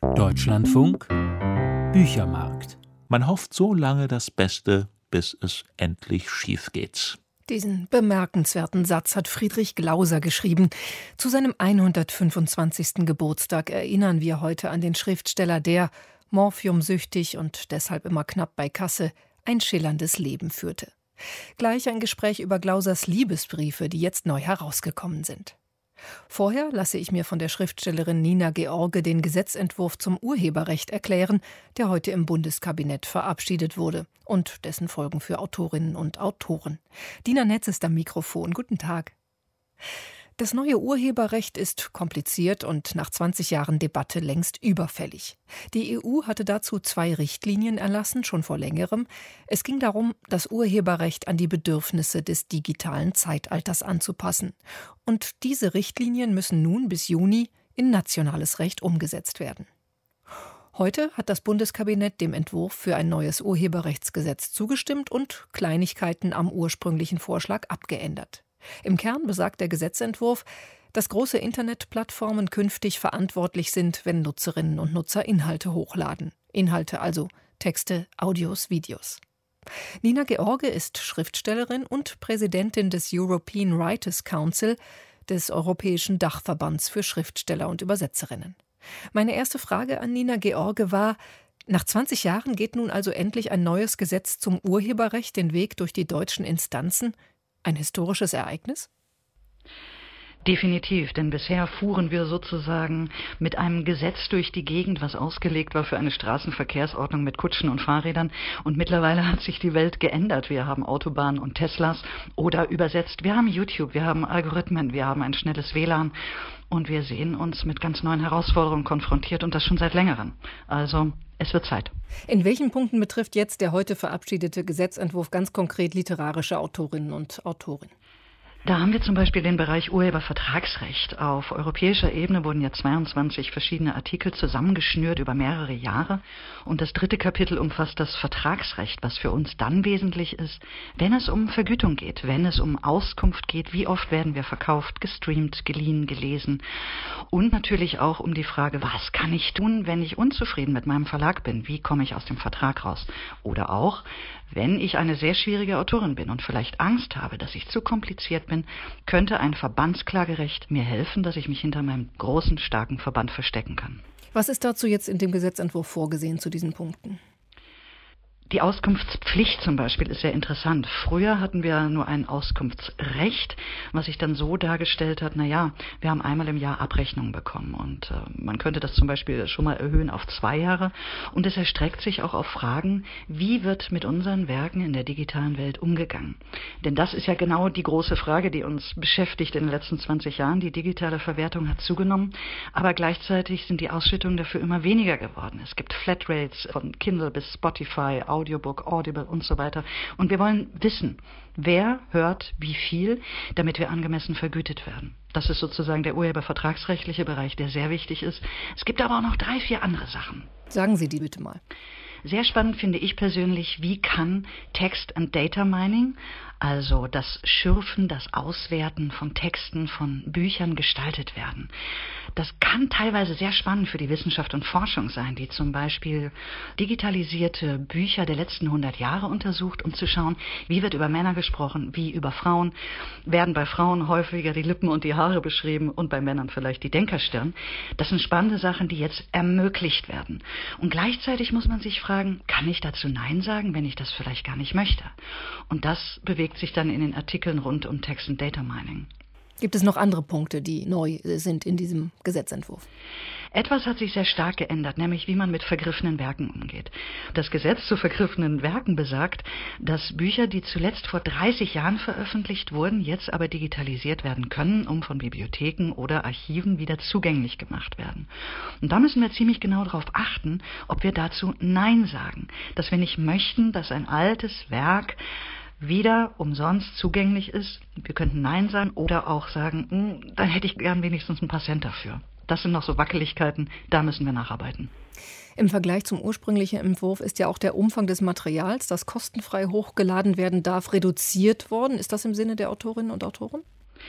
Deutschlandfunk Büchermarkt. Man hofft so lange das Beste, bis es endlich schief geht. Diesen bemerkenswerten Satz hat Friedrich Glauser geschrieben. Zu seinem 125. Geburtstag erinnern wir heute an den Schriftsteller, der, morphiumsüchtig und deshalb immer knapp bei Kasse, ein schillerndes Leben führte. Gleich ein Gespräch über Glausers Liebesbriefe, die jetzt neu herausgekommen sind. Vorher lasse ich mir von der Schriftstellerin Nina George den Gesetzentwurf zum Urheberrecht erklären, der heute im Bundeskabinett verabschiedet wurde und dessen Folgen für Autorinnen und Autoren. Dina Netz ist am Mikrofon. Guten Tag. Das neue Urheberrecht ist kompliziert und nach 20 Jahren Debatte längst überfällig. Die EU hatte dazu 2 Richtlinien erlassen, schon vor längerem. Es ging darum, das Urheberrecht an die Bedürfnisse des digitalen Zeitalters anzupassen. Und diese Richtlinien müssen nun bis Juni in nationales Recht umgesetzt werden. Heute hat das Bundeskabinett dem Entwurf für ein neues Urheberrechtsgesetz zugestimmt und Kleinigkeiten am ursprünglichen Vorschlag abgeändert. Im Kern besagt der Gesetzentwurf, dass große Internetplattformen künftig verantwortlich sind, wenn Nutzerinnen und Nutzer Inhalte hochladen. Inhalte also Texte, Audios, Videos. Nina George ist Schriftstellerin und Präsidentin des European Writers Council, des Europäischen Dachverbands für Schriftsteller und Übersetzerinnen. Meine erste Frage an Nina George war: Nach 20 Jahren geht nun also endlich ein neues Gesetz zum Urheberrecht den Weg durch die deutschen Instanzen? Ein historisches Ereignis? Definitiv, denn bisher fuhren wir sozusagen mit einem Gesetz durch die Gegend, was ausgelegt war für eine Straßenverkehrsordnung mit Kutschen und Fahrrädern. Und mittlerweile hat sich die Welt geändert. Wir haben Autobahnen und Teslas oder übersetzt, wir haben YouTube, wir haben Algorithmen, wir haben ein schnelles WLAN und wir sehen uns mit ganz neuen Herausforderungen konfrontiert und das schon seit längerem. Also es wird Zeit. In welchen Punkten betrifft jetzt der heute verabschiedete Gesetzentwurf ganz konkret literarische Autorinnen und Autoren? Da haben wir zum Beispiel den Bereich Urhebervertragsrecht. Auf europäischer Ebene wurden ja 22 verschiedene Artikel zusammengeschnürt über mehrere Jahre. Und das 3. Kapitel umfasst das Vertragsrecht, was für uns dann wesentlich ist, wenn es um Vergütung geht, wenn es um Auskunft geht, wie oft werden wir verkauft, gestreamt, geliehen, gelesen. Und natürlich auch um die Frage, was kann ich tun, wenn ich unzufrieden mit meinem Verlag bin? Wie komme ich aus dem Vertrag raus? Oder auch, wenn ich eine sehr schwierige Autorin bin und vielleicht Angst habe, dass ich zu kompliziert bin, könnte ein Verbandsklagerecht mir helfen, dass ich mich hinter meinem großen, starken Verband verstecken kann. Was ist dazu jetzt in dem Gesetzentwurf vorgesehen zu diesen Punkten? Die Auskunftspflicht zum Beispiel ist sehr interessant. Früher hatten wir nur ein Auskunftsrecht, was sich dann so dargestellt hat, wir haben einmal im Jahr Abrechnungen bekommen und man könnte das zum Beispiel schon mal erhöhen auf 2 Jahre und es erstreckt sich auch auf Fragen, wie wird mit unseren Werken in der digitalen Welt umgegangen? Denn das ist ja genau die große Frage, die uns beschäftigt in den letzten 20 Jahren. Die digitale Verwertung hat zugenommen, aber gleichzeitig sind die Ausschüttungen dafür immer weniger geworden. Es gibt Flatrates von Kindle bis Spotify, Audiobook, Audible und so weiter. Und wir wollen wissen, wer hört wie viel, damit wir angemessen vergütet werden. Das ist sozusagen der urhebervertragsrechtliche Bereich, der sehr wichtig ist. Es gibt aber auch noch 3, 4 andere Sachen. Sagen Sie die bitte mal. Sehr spannend finde ich persönlich, wie kann Text and Data Mining, also das Schürfen, das Auswerten von Texten, von Büchern gestaltet werden. Das kann teilweise sehr spannend für die Wissenschaft und Forschung sein, die zum Beispiel digitalisierte Bücher der letzten 100 Jahre untersucht, um zu schauen, wie wird über Männer gesprochen, wie über Frauen, werden bei Frauen häufiger die Lippen und die Haare beschrieben und bei Männern vielleicht die Denkerstirn. Das sind spannende Sachen, die jetzt ermöglicht werden. Und gleichzeitig muss man sich fragen, kann ich dazu Nein sagen, wenn ich das vielleicht gar nicht möchte? Und das bewegt sich dann in den Artikeln rund um Text and Data Mining. Gibt es noch andere Punkte, die neu sind in diesem Gesetzentwurf? Etwas hat sich sehr stark geändert, nämlich wie man mit vergriffenen Werken umgeht. Das Gesetz zu vergriffenen Werken besagt, dass Bücher, die zuletzt vor 30 Jahren veröffentlicht wurden, jetzt aber digitalisiert werden können, um von Bibliotheken oder Archiven wieder zugänglich gemacht werden. Und da müssen wir ziemlich genau darauf achten, ob wir dazu Nein sagen. Dass wir nicht möchten, dass ein altes Werk wieder umsonst zugänglich ist. Wir könnten Nein sagen oder auch sagen, dann hätte ich gern wenigstens ein paar Cent dafür. Das sind noch so Wackeligkeiten, da müssen wir nacharbeiten. Im Vergleich zum ursprünglichen Entwurf ist ja auch der Umfang des Materials, das kostenfrei hochgeladen werden darf, reduziert worden. Ist das im Sinne der Autorinnen und Autoren?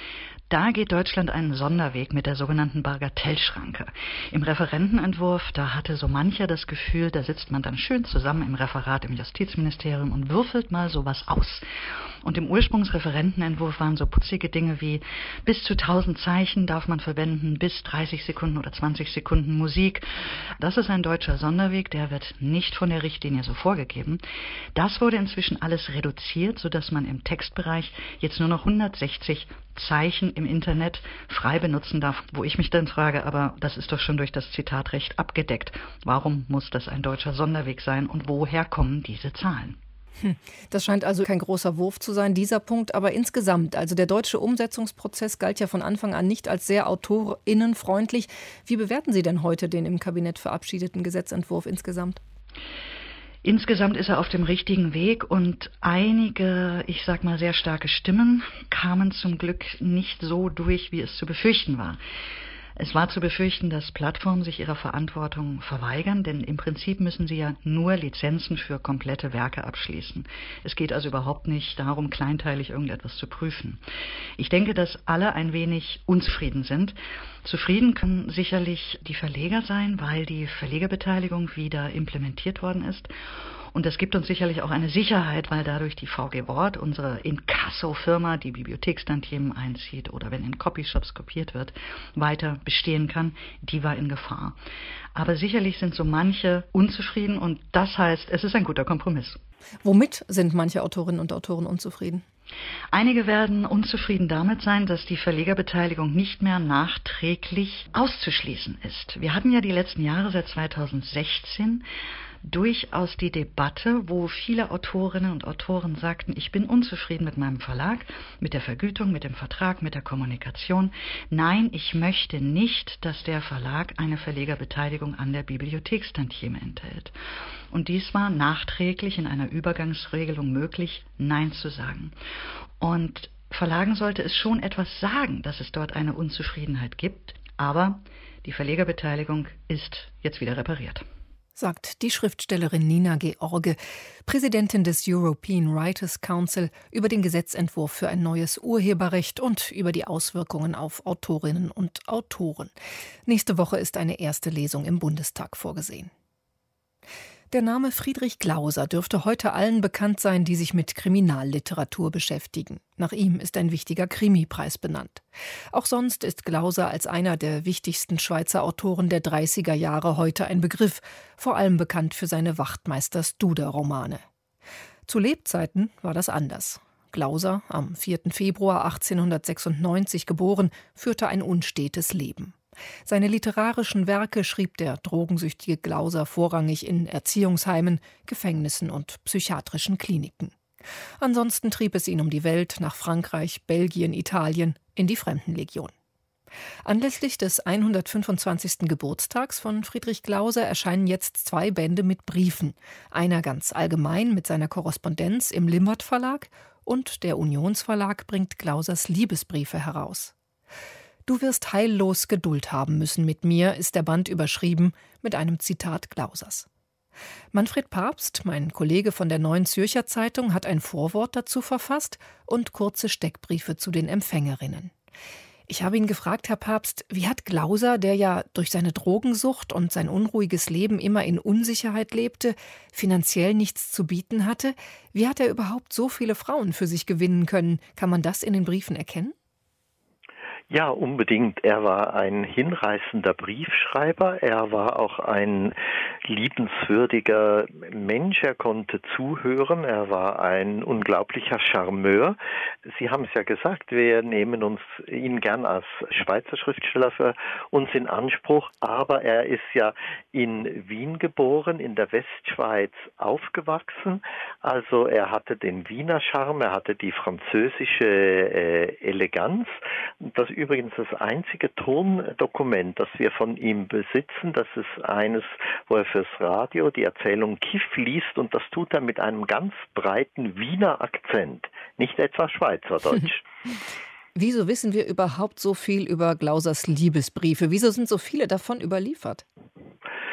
Da geht Deutschland einen Sonderweg mit der sogenannten Bagatellschranke. Im Referentenentwurf, da hatte so mancher das Gefühl, da sitzt man dann schön zusammen im Referat im Justizministerium und würfelt mal sowas aus. Und im Ursprungsreferentenentwurf waren so putzige Dinge wie bis zu 1000 Zeichen darf man verwenden, bis 30 Sekunden oder 20 Sekunden Musik. Das ist ein deutscher Sonderweg, der wird nicht von der Richtlinie so vorgegeben. Das wurde inzwischen alles reduziert, sodass man im Textbereich jetzt nur noch 160 Zeichen im Internet frei benutzen darf, wo ich mich dann frage, aber das ist doch schon durch das Zitatrecht abgedeckt. Warum muss das ein deutscher Sonderweg sein und woher kommen diese Zahlen? Das scheint also kein großer Wurf zu sein, dieser Punkt, aber insgesamt, also der deutsche Umsetzungsprozess galt ja von Anfang an nicht als sehr autorinnenfreundlich. Wie bewerten Sie denn heute den im Kabinett verabschiedeten Gesetzentwurf insgesamt? Insgesamt ist er auf dem richtigen Weg und einige, ich sag mal, sehr starke Stimmen kamen zum Glück nicht so durch, wie es zu befürchten war. Es war zu befürchten, dass Plattformen sich ihrer Verantwortung verweigern, denn im Prinzip müssen sie ja nur Lizenzen für komplette Werke abschließen. Es geht also überhaupt nicht darum, kleinteilig irgendetwas zu prüfen. Ich denke, dass alle ein wenig unzufrieden sind. Zufrieden können sicherlich die Verleger sein, weil die Verlegerbeteiligung wieder implementiert worden ist. Und das gibt uns sicherlich auch eine Sicherheit, weil dadurch die VG Wort, unsere Inkasso-Firma, die Bibliothekstantiemen einzieht oder wenn in Copyshops kopiert wird, weiter bestehen kann. Die war in Gefahr. Aber sicherlich sind so manche unzufrieden und das heißt, es ist ein guter Kompromiss. Womit sind manche Autorinnen und Autoren unzufrieden? Einige werden unzufrieden damit sein, dass die Verlegerbeteiligung nicht mehr nachträglich auszuschließen ist. Wir hatten ja die letzten Jahre seit 2016 durchaus die Debatte, wo viele Autorinnen und Autoren sagten, ich bin unzufrieden mit meinem Verlag, mit der Vergütung, mit dem Vertrag, mit der Kommunikation. Nein, ich möchte nicht, dass der Verlag eine Verlegerbeteiligung an der Bibliothekstantieme enthält. Und dies war nachträglich in einer Übergangsregelung möglich, Nein zu sagen. Und Verlagen sollte es schon etwas sagen, dass es dort eine Unzufriedenheit gibt, aber die Verlegerbeteiligung ist jetzt wieder repariert. Sagt die Schriftstellerin Nina George, Präsidentin des European Writers Council, über den Gesetzentwurf für ein neues Urheberrecht und über die Auswirkungen auf Autorinnen und Autoren. Nächste Woche ist eine erste Lesung im Bundestag vorgesehen. Der Name Friedrich Glauser dürfte heute allen bekannt sein, die sich mit Kriminalliteratur beschäftigen. Nach ihm ist ein wichtiger Krimipreis benannt. Auch sonst ist Glauser als einer der wichtigsten Schweizer Autoren der 30er Jahre heute ein Begriff, vor allem bekannt für seine Wachtmeister-Studer-Romane. Zu Lebzeiten war das anders. Glauser, am 4. Februar 1896 geboren, führte ein unstetes Leben. Seine literarischen Werke schrieb der drogensüchtige Glauser vorrangig in Erziehungsheimen, Gefängnissen und psychiatrischen Kliniken. Ansonsten trieb es ihn um die Welt, nach Frankreich, Belgien, Italien, in die Fremdenlegion. Anlässlich des 125. Geburtstags von Friedrich Glauser erscheinen jetzt 2 Bände mit Briefen. Einer ganz allgemein mit seiner Korrespondenz im Limbert Verlag und der Unionsverlag bringt Glausers Liebesbriefe heraus. »Du wirst heillos Geduld haben müssen mit mir«, ist der Band überschrieben mit einem Zitat Glausers. Manfred Pabst, mein Kollege von der Neuen Zürcher Zeitung, hat ein Vorwort dazu verfasst und kurze Steckbriefe zu den Empfängerinnen. Ich habe ihn gefragt, Herr Pabst, wie hat Glauser, der ja durch seine Drogensucht und sein unruhiges Leben immer in Unsicherheit lebte, finanziell nichts zu bieten hatte, wie hat er überhaupt so viele Frauen für sich gewinnen können? Kann man das in den Briefen erkennen? Ja, unbedingt. Er war ein hinreißender Briefschreiber. Er war auch ein liebenswürdiger Mensch. Er konnte zuhören. Er war ein unglaublicher Charmeur. Sie haben es ja gesagt, wir nehmen ihn gern als Schweizer Schriftsteller für uns in Anspruch. Aber er ist ja in Wien geboren, in der Westschweiz aufgewachsen. Also er hatte den Wiener Charme, er hatte die französische Eleganz. Das übrigens das einzige Tondokument, das wir von ihm besitzen. Das ist eines, wo er fürs Radio die Erzählung Kiff liest und das tut er mit einem ganz breiten Wiener Akzent, nicht etwa Schweizerdeutsch. Wieso wissen wir überhaupt so viel über Glausers Liebesbriefe? Wieso sind so viele davon überliefert?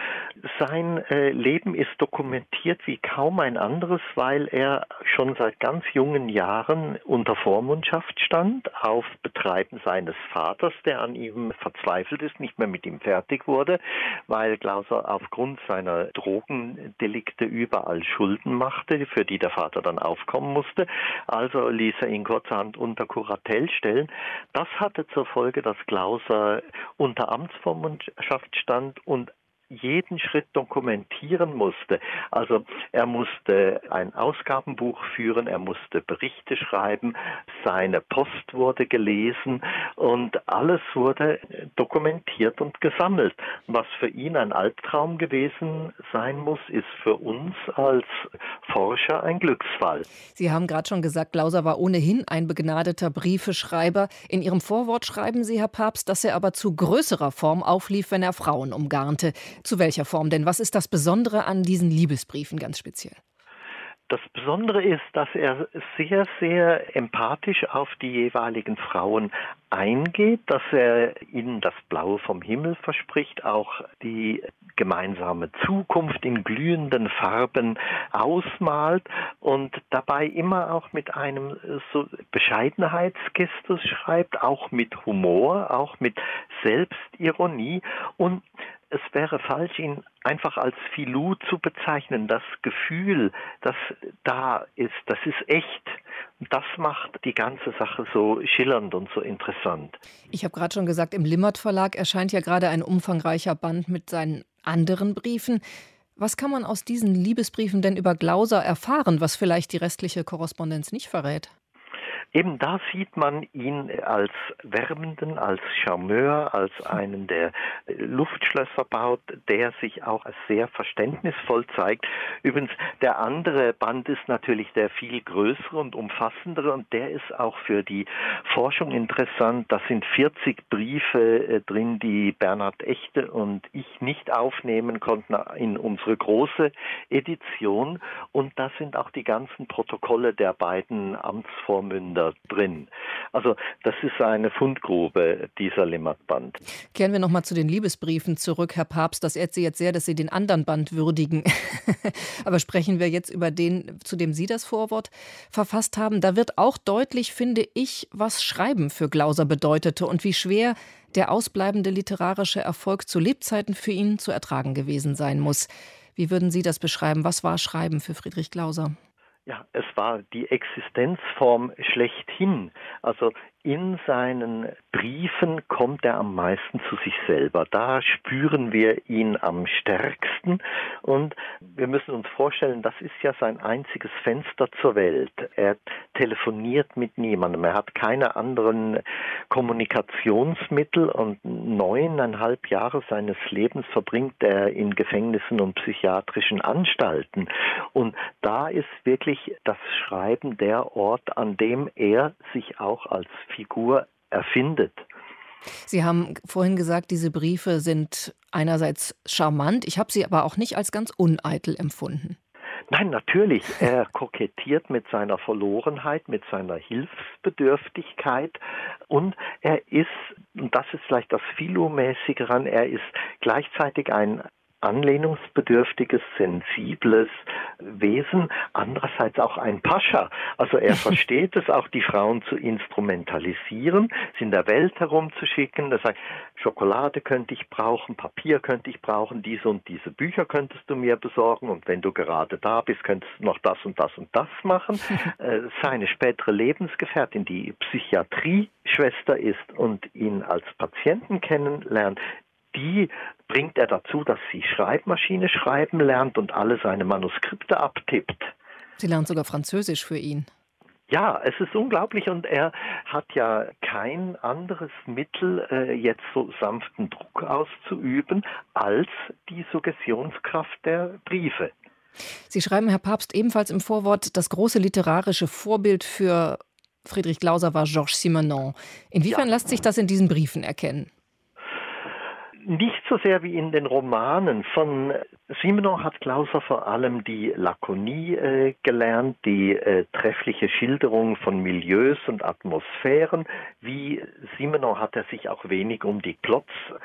Sein Leben ist dokumentiert wie kaum ein anderes, weil er schon seit ganz jungen Jahren unter Vormundschaft stand, auf Betreiben seines Vaters, der an ihm verzweifelt ist, nicht mehr mit ihm fertig wurde, weil Glauser aufgrund seiner Drogendelikte überall Schulden machte, für die der Vater dann aufkommen musste. Also ließ er ihn kurzerhand unter Kuratell stellen. Das hatte zur Folge, dass Glauser unter Amtsvormundschaft stand und jeden Schritt dokumentieren musste. Also er musste ein Ausgabenbuch führen, er musste Berichte schreiben, seine Post wurde gelesen und alles wurde dokumentiert und gesammelt. Was für ihn ein Albtraum gewesen sein muss, ist für uns als Forscher ein Glücksfall. Sie haben gerade schon gesagt, Glauser war ohnehin ein begnadeter Briefeschreiber. In Ihrem Vorwort schreiben Sie, Herr Pabst, dass er aber zu größerer Form auflief, wenn er Frauen umgarnte. Zu welcher Form denn? Was ist das Besondere an diesen Liebesbriefen ganz speziell? Das Besondere ist, dass er sehr, sehr empathisch auf die jeweiligen Frauen eingeht, dass er ihnen das Blaue vom Himmel verspricht, auch die gemeinsame Zukunft in glühenden Farben ausmalt und dabei immer auch mit einem so Bescheidenheitsgestus schreibt, auch mit Humor, auch mit Selbstironie und es wäre falsch, ihn einfach als Filou zu bezeichnen. Das Gefühl, das da ist, das ist echt. Das macht die ganze Sache so schillernd und so interessant. Ich habe gerade schon gesagt, im Limmert Verlag erscheint ja gerade ein umfangreicher Band mit seinen anderen Briefen. Was kann man aus diesen Liebesbriefen denn über Glauser erfahren, was vielleicht die restliche Korrespondenz nicht verrät? Eben da sieht man ihn als Wärmenden, als Charmeur, als einen, der Luftschlösser baut, der sich auch als sehr verständnisvoll zeigt. Übrigens, der andere Band ist natürlich der viel größere und umfassendere und der ist auch für die Forschung interessant. Da sind 40 Briefe drin, die Bernhard Echte und ich nicht aufnehmen konnten in unsere große Edition und da sind auch die ganzen Protokolle der beiden Amtsvormünder drin. Also das ist eine Fundgrube, dieser Limmert-Band. Kehren wir nochmal zu den Liebesbriefen zurück, Herr Pabst. Das ehrt Sie jetzt sehr, dass Sie den anderen Band würdigen. Aber sprechen wir jetzt über den, zu dem Sie das Vorwort verfasst haben. Da wird auch deutlich, finde ich, was Schreiben für Glauser bedeutete und wie schwer der ausbleibende literarische Erfolg zu Lebzeiten für ihn zu ertragen gewesen sein muss. Wie würden Sie das beschreiben? Was war Schreiben für Friedrich Glauser? Ja, es war die Existenzform schlechthin. Also in seinen Briefen kommt er am meisten zu sich selber. Da spüren wir ihn am stärksten und wir müssen uns vorstellen, das ist ja sein einziges Fenster zur Welt. Er telefoniert mit niemandem, er hat keine anderen Kommunikationsmittel und 9,5 Jahre seines Lebens verbringt er in Gefängnissen und psychiatrischen Anstalten. Und da ist wirklich das Schreiben der Ort, an dem er sich auch als Figur erfindet. Sie haben vorhin gesagt, diese Briefe sind einerseits charmant, ich habe sie aber auch nicht als ganz uneitel empfunden. Nein, natürlich. Er kokettiert mit seiner Verlorenheit, mit seiner Hilfsbedürftigkeit und er ist, und das ist vielleicht das Philo-mäßige daran, er ist gleichzeitig ein anlehnungsbedürftiges, sensibles Wesen, andererseits auch ein Pascha. Also er versteht es auch, die Frauen zu instrumentalisieren, sie in der Welt herumzuschicken. Er sagt, Schokolade könnte ich brauchen, Papier könnte ich brauchen, diese und diese Bücher könntest du mir besorgen und wenn du gerade da bist, könntest du noch das und das und das machen. Seine spätere Lebensgefährtin, die Psychiatrieschwester ist und ihn als Patienten kennenlernt, die bringt er dazu, dass sie Schreibmaschine schreiben lernt und alle seine Manuskripte abtippt. Sie lernt sogar Französisch für ihn. Ja, es ist unglaublich und er hat ja kein anderes Mittel, jetzt so sanften Druck auszuüben, als die Suggestionskraft der Briefe. Sie schreiben, Herr Pabst, ebenfalls im Vorwort, das große literarische Vorbild für Friedrich Glauser war Georges Simenon. Inwiefern lässt sich das in diesen Briefen erkennen? Nicht so sehr wie in den Romanen. Von Simenon hat Glauser vor allem die Lakonie gelernt, die treffliche Schilderung von Milieus und Atmosphären. Wie Simenon hat er sich auch wenig um die Plots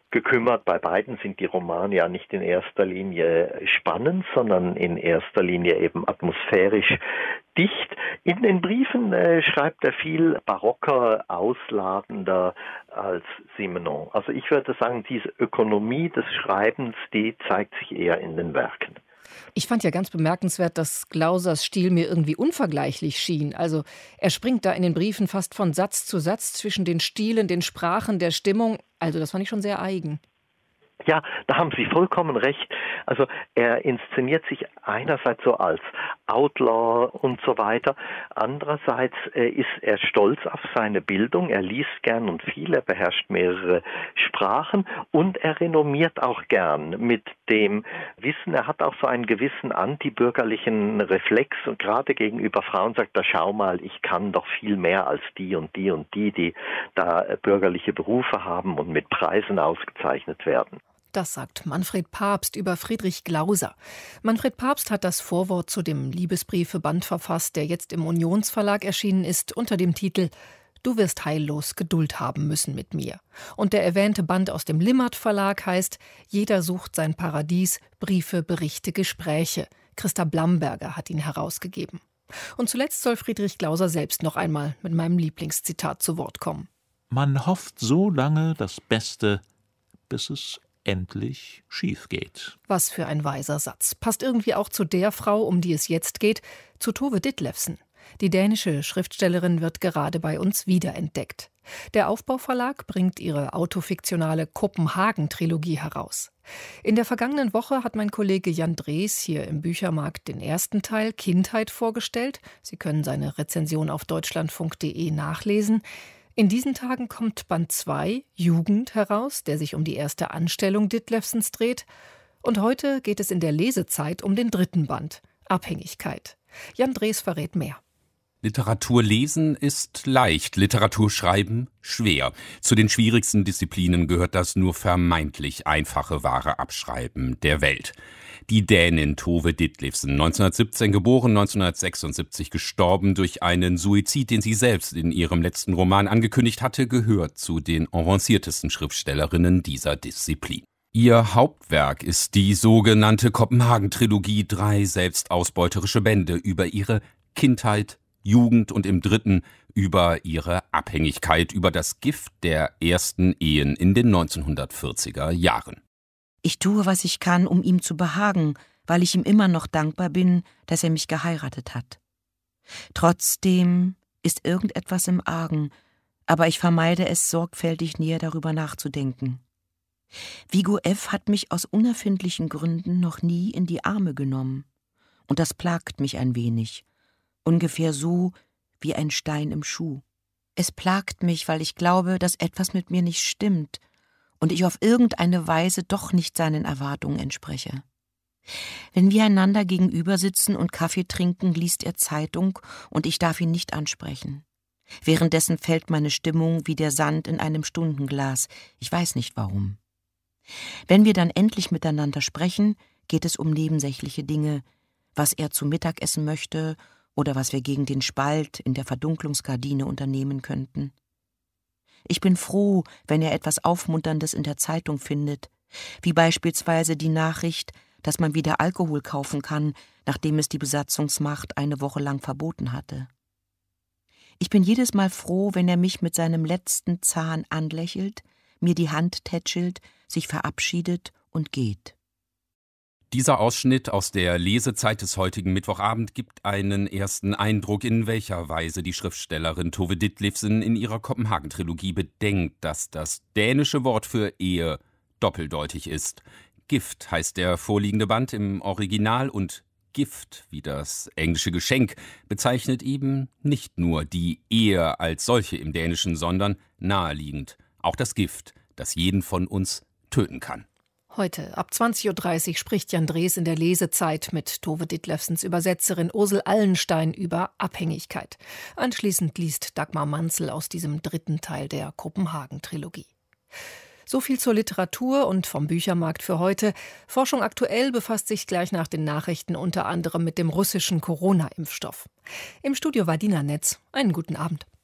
gekümmert. Bei beiden sind die Romane ja nicht in erster Linie spannend, sondern in erster Linie eben atmosphärisch dicht. In den Briefen schreibt er viel barocker, ausladender als Simenon. Also ich würde sagen, diese Ökonomie des Schreibens, die zeigt sich eher in den Werken. Ich fand ja ganz bemerkenswert, dass Glausers Stil mir irgendwie unvergleichlich schien. Also er springt da in den Briefen fast von Satz zu Satz zwischen den Stilen, den Sprachen, der Stimmung. Also das fand ich schon sehr eigen. Ja, da haben Sie vollkommen recht. Also er inszeniert sich einerseits so als Outlaw und so weiter. Andererseits ist er stolz auf seine Bildung. Er liest gern und viel, er beherrscht mehrere Sprachen und er renommiert auch gern mit dem Wissen. Er hat auch so einen gewissen antibürgerlichen Reflex und gerade gegenüber Frauen sagt er, schau mal, ich kann doch viel mehr als die und die und die da bürgerliche Berufe haben und mit Preisen ausgezeichnet werden. Das sagt Manfred Pabst über Friedrich Glauser. Manfred Pabst hat das Vorwort zu dem Liebesbriefeband verfasst, der jetzt im Unionsverlag erschienen ist, unter dem Titel »Du wirst heillos Geduld haben müssen mit mir«. Und der erwähnte Band aus dem Limmert Verlag heißt »Jeder sucht sein Paradies, Briefe, Berichte, Gespräche«. Christa Blamberger hat ihn herausgegeben. Und zuletzt soll Friedrich Glauser selbst noch einmal mit meinem Lieblingszitat zu Wort kommen. Man hofft so lange das Beste, bis es endlich schief geht. Was für ein weiser Satz. Passt irgendwie auch zu der Frau, um die es jetzt geht, zu Tove Ditlevsen. Die dänische Schriftstellerin wird gerade bei uns wiederentdeckt. Der Aufbau-Verlag bringt ihre autofiktionale Kopenhagen-Trilogie heraus. In der vergangenen Woche hat mein Kollege Jan Drees hier im Büchermarkt den ersten Teil Kindheit vorgestellt. Sie können seine Rezension auf deutschlandfunk.de nachlesen. In diesen Tagen kommt Band 2, Jugend, heraus, der sich um die erste Anstellung Ditlevsens dreht. Und heute geht es in der Lesezeit um den dritten Band, Abhängigkeit. Jan Drees verrät mehr. Literatur lesen ist leicht, Literatur schreiben schwer. Zu den schwierigsten Disziplinen gehört das nur vermeintlich einfache wahre Abschreiben der Welt. Die Dänin Tove Ditlevsen, 1917 geboren, 1976 gestorben durch einen Suizid, den sie selbst in ihrem letzten Roman angekündigt hatte, gehört zu den avanciertesten Schriftstellerinnen dieser Disziplin. Ihr Hauptwerk ist die sogenannte Kopenhagen-Trilogie, 3 selbstausbeuterische Bände über ihre Kindheit, Jugend und im dritten über ihre Abhängigkeit, über das Gift der ersten Ehen in den 1940er Jahren. Ich tue, was ich kann, um ihm zu behagen, weil ich ihm immer noch dankbar bin, dass er mich geheiratet hat. Trotzdem ist irgendetwas im Argen, aber ich vermeide es, sorgfältig näher darüber nachzudenken. Viggo F. hat mich aus unerfindlichen Gründen noch nie in die Arme genommen. Und das plagt mich ein wenig. Ungefähr so wie ein Stein im Schuh. Es plagt mich, weil ich glaube, dass etwas mit mir nicht stimmt und ich auf irgendeine Weise doch nicht seinen Erwartungen entspreche. Wenn wir einander gegenüber sitzen und Kaffee trinken, liest er Zeitung und ich darf ihn nicht ansprechen. Währenddessen fällt meine Stimmung wie der Sand in einem Stundenglas. Ich weiß nicht warum. Wenn wir dann endlich miteinander sprechen, geht es um nebensächliche Dinge, was er zum Mittagessen möchte oder was wir gegen den Spalt in der Verdunklungsgardine unternehmen könnten. Ich bin froh, wenn er etwas Aufmunterndes in der Zeitung findet, wie beispielsweise die Nachricht, dass man wieder Alkohol kaufen kann, nachdem es die Besatzungsmacht eine Woche lang verboten hatte. Ich bin jedes Mal froh, wenn er mich mit seinem letzten Zahn anlächelt, mir die Hand tätschelt, sich verabschiedet und geht. Dieser Ausschnitt aus der Lesezeit des heutigen Mittwochabend gibt einen ersten Eindruck, in welcher Weise die Schriftstellerin Tove Ditlevsen in ihrer Kopenhagen-Trilogie bedenkt, dass das dänische Wort für Ehe doppeldeutig ist. Gift heißt der vorliegende Band im Original und Gift, wie das englische Geschenk, bezeichnet eben nicht nur die Ehe als solche im Dänischen, sondern naheliegend auch das Gift, das jeden von uns töten kann. Heute ab 20.30 Uhr spricht Jan Drees in der Lesezeit mit Tove Ditlevsens Übersetzerin Ursel Allenstein über Abhängigkeit. Anschließend liest Dagmar Manzel aus diesem dritten Teil der Kopenhagen-Trilogie. So viel zur Literatur und vom Büchermarkt für heute. Forschung aktuell befasst sich gleich nach den Nachrichten unter anderem mit dem russischen Corona-Impfstoff. Im Studio war Dina Netz. Einen guten Abend.